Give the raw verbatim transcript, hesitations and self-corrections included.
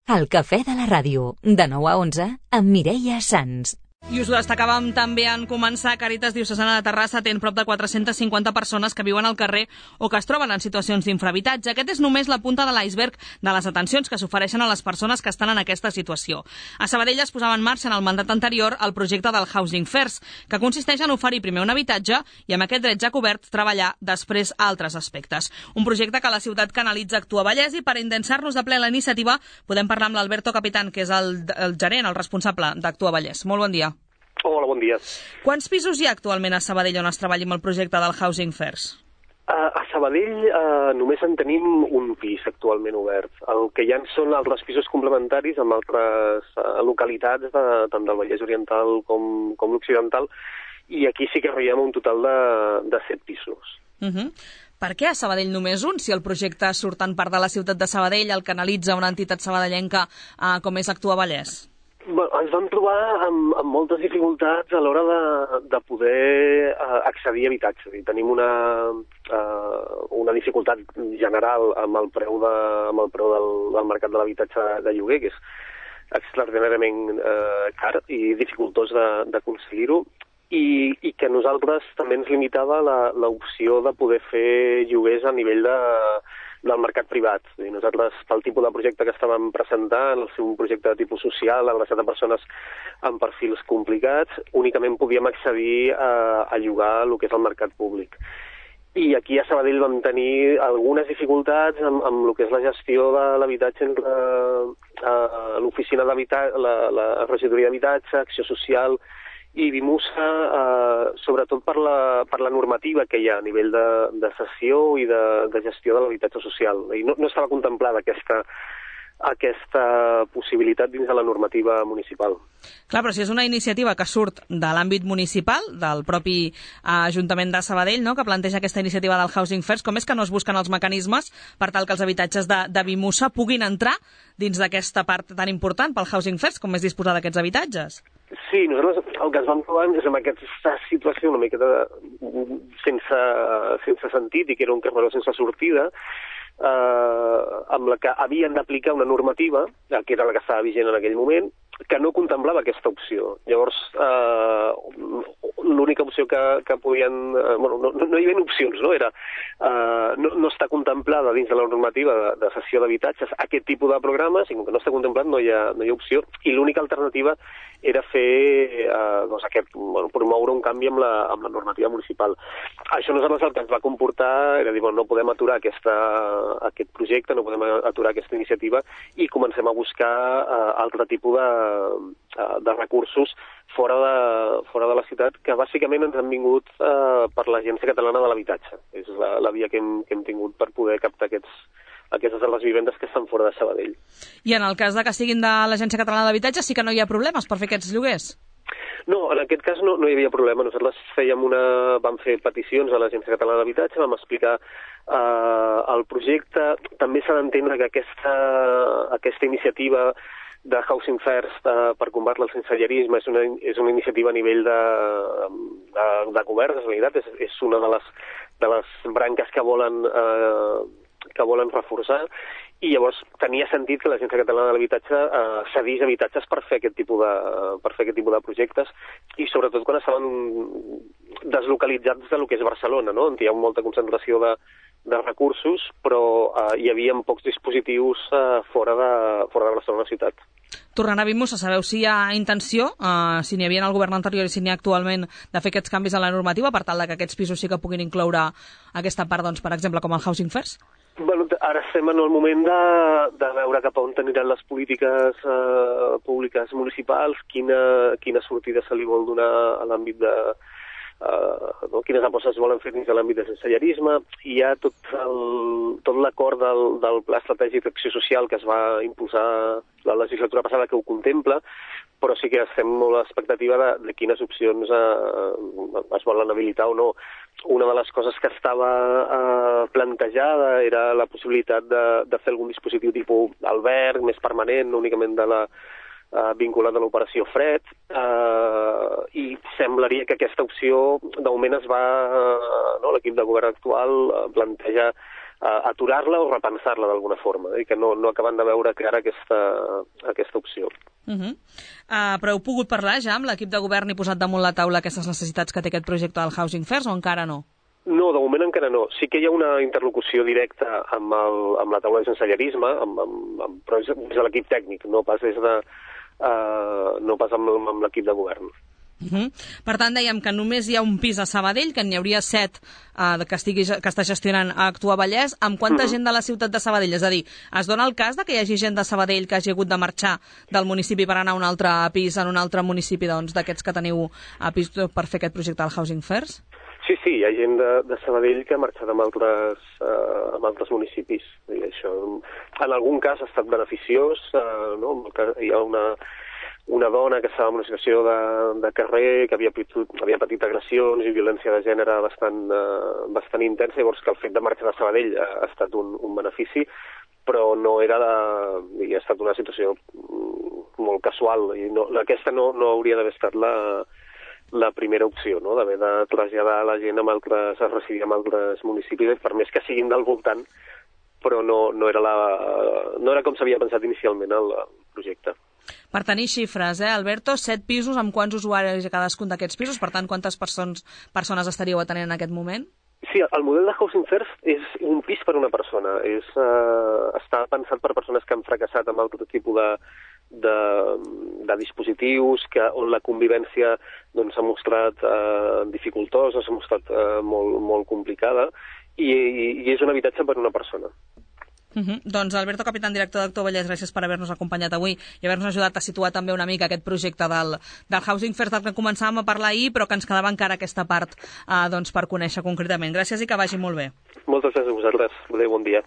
El cafè de la ràdio, de nou a onze, amb Mireia Sans. I us ho destacàvem també en començar. Càritas Diocesana de Terrassa té prop de quatre-centes cinquanta persones que viuen al carrer o que es troben en situacions d'infrahabitatge. Aquest és només la punta de l'iceberg de les atencions que s'ofereixen a les persones que estan en aquesta situació. A Sabadell es posava en marxa en el mandat anterior el projecte del Housing First, que consisteix en oferir primer un habitatge i amb aquest dret ja cobert treballar després altres aspectes. Un projecte que la ciutat canalitza Actua Vallès, i per indensar-nos de ple la iniciativa podem parlar amb l'Alberto Capitán, que és el, el gerent, el responsable d'Actua Vallès. Molt bon dia. Hola, bon dia. Quants pisos hi ha actualment a Sabadell on es treballi amb el projecte del Housing First? Uh, a Sabadell uh, només en tenim un pis actualment obert. El que hi ha són altres pisos complementaris amb altres uh, localitats, de, tant del Vallès Oriental com, com l'Occidental, i aquí sí que veiem un total de, de set pisos. Uh-huh. Per què a Sabadell només un, si el projecte surt en part de la ciutat de Sabadell, el canalitza una entitat sabadellenca uh, com és Actua Vallès? Bueno, ens vam trobar amb, amb moltes dificultats a l'hora de, de poder uh, accedir a habitatge. I tenim una, uh, una dificultat general amb el preu, de, amb el preu del, del mercat de l'habitatge de lloguer, que és extraordinàriament uh, car i dificultós d'aconseguir-ho, i, i que a nosaltres també ens limitava l'opció de poder fer lloguers a nivell de... del mercat privat. I nosaltres, pel tipus de projecte que estàvem presentant, el seu projecte de tipus social, adreçat a persones amb perfils complicats, únicament podíem accedir a, a llogar el que és el mercat públic. I aquí a Sabadell vam tenir algunes dificultats amb, amb el que és la gestió de l'habitatge entre uh, l'oficina d'habitatge, la, la regidoria d'habitatge, acció social i Vimusa, eh, sobretot per la, per la normativa que hi ha a nivell de, de cessió i de, de gestió de l'habitatge social. I no, no estava contemplada aquesta, aquesta possibilitat dins de la normativa municipal. Clar, però si és una iniciativa que surt de l'àmbit municipal, del propi Ajuntament de Sabadell, no?, que planteja aquesta iniciativa del Housing First, com és que no es busquen els mecanismes per tal que els habitatges de, de Vimusa puguin entrar dins d'aquesta part tan important pel Housing First, com és disposar d'aquests habitatges? Sí, nosaltres el que ens vam trobar és amb aquesta situació una miqueta sense, sense sentit, i que era un carreró sense sortida, eh, amb la que havien d'aplicar una normativa, que era la que estava vigent en aquell moment, que no contemplava aquesta opció. Llavors, eh, l'única opció que, que podien... Eh, bueno, no, no hi havia opcions, no? Era, eh, no, no està contemplada dins de la normativa de, de cessió d'habitatges aquest tipus de programes, i com que no està contemplat no hi ha, no hi ha opció, i l'única alternativa era fer, eh, doncs aquest, bueno, promoure un canvi amb la, amb la normativa municipal. Això nosaltres el que ens va comportar era dir, bueno, no podem aturar aquesta, aquest projecte, no podem aturar aquesta iniciativa, i comencem a buscar eh, altre tipus de, de recursos fora de, fora de la ciutat, que bàsicament ens han vingut eh, per l'Agència Catalana de l'Habitatge. És la, la via que hem, que hem tingut per poder captar aquests, aquestes de les vivendes que estan fora de Sabadell. I en el cas de que siguin de l'Agència Catalana de l'Habitatge sí que no hi ha problemes per fer aquests lloguers? No, en aquest cas no, no hi havia problema. Nosaltres fèiem una, vam fer peticions a l'Agència Catalana de l'Habitatge, vam explicar eh, el projecte. També s'ha d'entendre que aquesta, aquesta iniciativa de Housing First eh, per combatre el sensellarisme és una, és una iniciativa a nivell de, de, de govern, de realitat, és, és una de les, de les branques que volen, eh, que volen reforçar, i llavors tenia sentit que l'Agència Catalana de l'Habitatge eh, cedís habitatges per fer aquest tipus de, per fer aquest tipus de projectes, i sobretot quan estaven deslocalitzats de lo que és Barcelona, no?, on hi ha molta concentració de, de recursos, però eh, hi havia pocs dispositius eh, fora, de, fora de Barcelona ciutat. Tornant a Vimusa, sabeu si hi ha intenció, eh, si n'hi havia en el govern anterior i si n'hi ha actualment, de fer aquests canvis a la normativa per tal que aquests pisos sí que puguin incloure aquesta part, doncs, per exemple, com el Housing First? Bueno, ara estem en el moment de, de veure cap a on aniran les polítiques eh, públiques municipals, quina, quina sortida se li vol donar a l'àmbit de... Uh, no? quines apostes es volen fer dins de l'àmbit de sensellarisme. Hi ha tot el, tot l'acord del, del Pla Estratègic d'Acció Social que es va impulsar la legislatura passada, que ho contempla, però sí que estem molt a l'expectativa de, de quines opcions eh, es volen habilitar o no. Una de les coses que estava eh, plantejada era la possibilitat de, de fer algun dispositiu tipus alberg, més permanent, no únicament de la Uh, vinculat a l'operació Fred, uh, i semblaria que aquesta opció de moment es va, uh, no, l'equip de govern actual uh, planteja uh, aturar-la o repensar-la d'alguna forma, i que no, no acaben de veure que ara aquesta, aquesta opció. Uh -huh. uh, però heu pogut parlar ja amb l'equip de govern i posat damunt la taula aquestes necessitats que té aquest projecte del Housing First o encara no? No, de moment encara no. Sí que hi ha una interlocució directa amb, el, amb la taula de sensellarisme, amb, amb, amb, però és des de l'equip tècnic, no pas des de, uh, no pas amb, amb l'equip de govern. Uh -huh. Per tant, dèiem que només hi ha un pis a Sabadell, que n'hi hauria set uh, que, estigui, que està gestionant a Actua Vallès. Amb quanta uh -huh. gent de la ciutat de Sabadell? És a dir, es dona el cas de que hi hagi gent de Sabadell que hagi hagut de marxar del municipi per anar a un altre pis en un altre municipi, doncs, d'aquests que teniu a pis per fer aquest projecte del Housing First? Sí, sí, hi ha gent de, de Sabadell que ha marxat amb altres, uh, amb altres municipis. I això, en algun cas ha estat beneficiós, uh, no? Hi ha una... una dona que estava en una situació de, de carrer, que havia patit, havia patit agressions i violència de gènere bastant, uh, bastant intensa, llavors que el fet de marxar de Sabadell ha, ha estat un, un benefici, però no era de, i ha estat una situació molt casual, i no, aquesta no, no hauria d'haver estat la, la primera opció, no? D'haver de traslladar la gent amb altres, a residir en altres municipis, per més que siguin del voltant, però no, no, era, la, no era com s'havia pensat inicialment el, el projecte. Per tenir xifres, eh, Alberto, set pisos, amb quants usuaris a cadascun d'aquests pisos? Per tant, quantes persones, persones estaríeu atenent en aquest moment? Sí, el model de Housing First és un pis per una persona. És, uh, està pensat per persones que han fracassat amb altre tipus de, de, de dispositius, que, on la convivència doncs, s'ha mostrat uh, dificultosa, s'ha mostrat uh, molt, molt complicada, i, i, i és un habitatge per una persona. Uh -huh. Doncs Alberto Capitán, director d'Actua Vallès, gràcies per haver-nos acompanyat avui i haver-nos ajudat a situar també una mica aquest projecte del, del Housing First del que començàvem a parlar ahir, però que ens quedava encara aquesta part uh, doncs, per conèixer concretament. Gràcies i que vagi molt bé. Moltes gràcies a vosaltres. Adéu, bon dia.